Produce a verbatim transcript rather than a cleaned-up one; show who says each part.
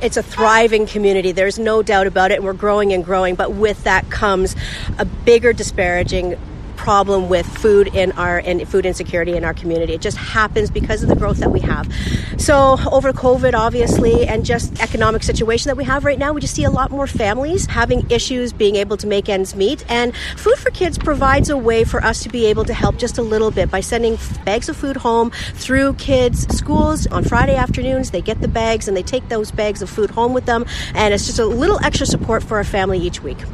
Speaker 1: it's a thriving community. There's no doubt about it, and we're growing and growing. But with that comes a bigger disparaging problem with food in our and food insecurity in our community. It just happens because of the growth that we have. So over COVID, obviously, and just economic situation that we have right now, we just see a lot more families having issues being able to make ends meet. And Food for Kids provides a way for us to be able to help just a little bit by sending bags of food home through kids' schools on Friday afternoons. They get the bags and they take those bags of food home with them. And it's just a little extra support for our family each week.